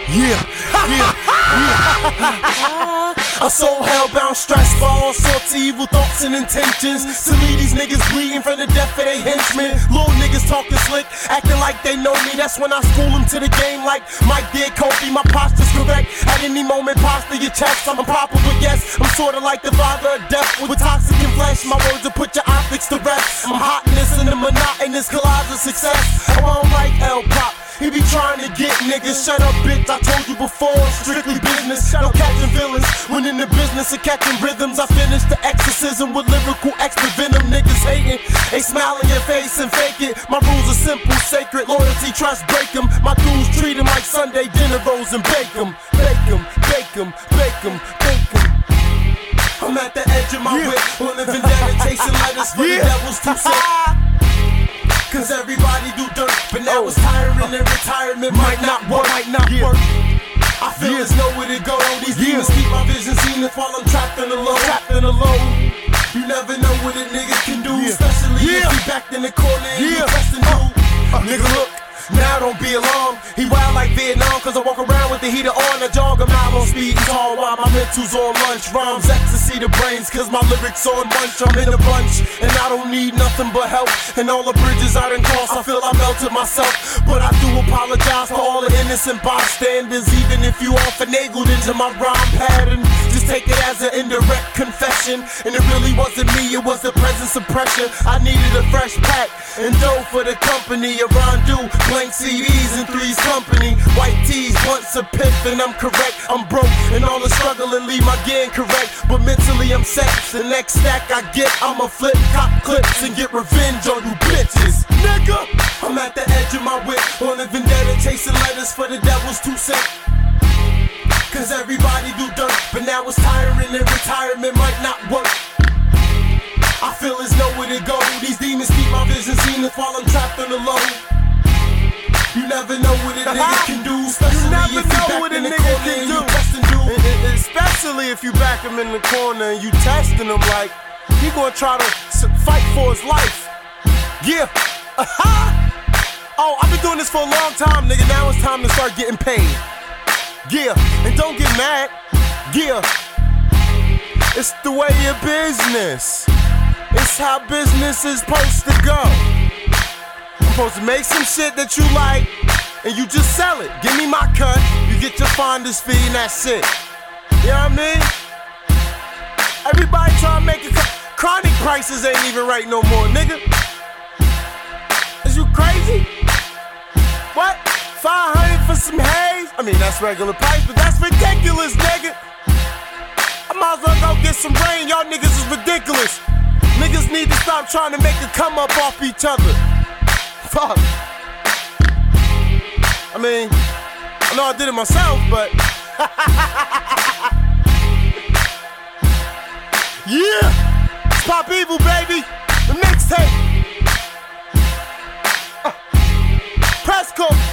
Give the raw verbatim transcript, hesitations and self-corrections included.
Yeah, yeah, yeah. I'm so hellbound, stressed by all sorts of evil thoughts and intentions. To leave these niggas bleeding from the death of they henchmen. Little niggas talking slick, acting like they know me. That's when I school them to the game like Mike did Kobe. My posture's correct. At any moment, posture your chest. I'm proper, but yes, I'm sorta like the father of death with toxic and flesh. My words will put your optics to rest. I'm hotness in the monotonous collage of success. I don't like L-Pop. He be trying to get niggas. Shut up, bitch, I told you before, strictly business. No catching feelings, when in the business of catching rhythms. I finish the exorcism with lyrical extra venom. Niggas hating, they smile in your face and fake it. My rules are simple, sacred, loyalty, trust, break them. My dudes treat them like Sunday dinner rolls and bake them. Bake them, bake them, bake them, bake them. I'm at the edge of my yeah. whip, on the vendetta, chasing letters for yeah. the devil's two cents. Cause everybody do dirt, but now oh. it's tiring and retirement might not work, might not yeah. work. I feel yeah. there's nowhere to go. These yeah. demons keep my vision seen if while I'm trapped in the low, trapped in the low. You never know what a nigga can do, yeah. especially yeah. if he backed in the corner and yeah. you pressing uh, uh, Nigga look, now don't be alarmed. He wild like Vietnam, cause I walk around with the heater on. I jog a mile on speed and tall while my mental's on lunch. Rhymes ecstasy the brains, cause my lyrics on munch. I'm in a bunch, and I don't need nothing but help. And all the bridges I done crossed, I feel I melted myself. But I do apologize for all the innocent bystanders, even if you all finagled into my rhyme pattern. Just take it as an indirect confession. And it really wasn't me, it was the presence of pressure. I needed a fresh pack and dough for the company. A rendezvous, blank C Ds and threes company. White tees, once a piff and I'm correct. I'm broke and all the struggle and leave my gear incorrect. But mentally I'm set, the next stack I get, I'ma flip cop clips and get revenge on you bitches. Nigga, I'm at the edge of my whip, on a vendetta, chasing letters for the devil's two cents. Cause everybody do dirt, but now it's tiring and retirement might not work. I feel there's nowhere to go. These demons keep my vision seen if while I'm trapped on the low. You never know what a nigga can do, especially you never if you know back what a nigga can do. do. Especially if you back him in the corner and you testing him like he gonna try to fight for his life. Yeah. Aha. Oh, I've been doing this for a long time, nigga. Now it's time to start getting paid. Yeah, and don't get mad. Yeah, it's the way of business. It's how business is supposed to go. I'm supposed to make some shit that you like, and you just sell it. Give me my cut, you get your finder's fee, and that's it. You know what I mean? Everybody trying to make a cut. Chronic prices ain't even right no more, nigga. Is you crazy? What? five hundred for some haze? I mean, that's regular price, but that's ridiculous, nigga. I might as well go get some rain. Y'all niggas is ridiculous. Niggas need to stop trying to make a come up off each other. Fuck. I mean, I know I did it myself, but yeah, it's Pop Evil, baby. The mixtape. Uh, Press Corp.